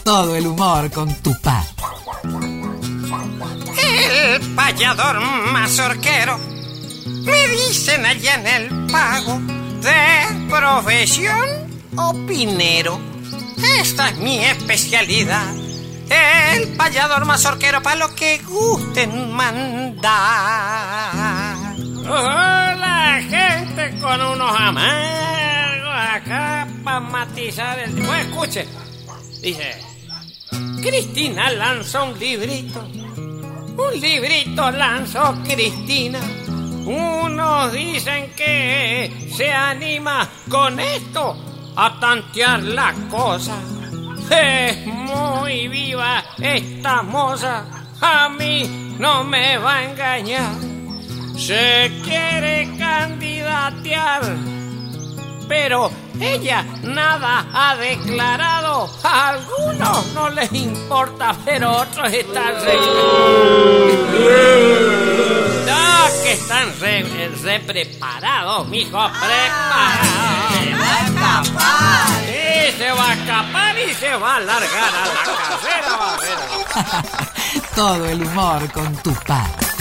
Todo el humor con Tupá. El payador mazorquero, me dicen allá en el pago, de profesión opinero. Esta es mi especialidad, el payador mazorquero, para lo que gusten mandar. Hola, gente con unos amargos acá para matizar el... Pues escuche, dice: Cristina lanzó un librito lanzó Cristina. Unos dicen que se anima con esto a tantear la cosa. Es muy viva esta moza, a mí no me va a engañar. Se quiere candidatear, pero ella nada ha declarado. A algunos no les importa, pero otros están que están re preparados, mijo, preparados. Se va a escapar. Sí, se va a escapar y se va a largar a la casera. Todo el humor con Tupá.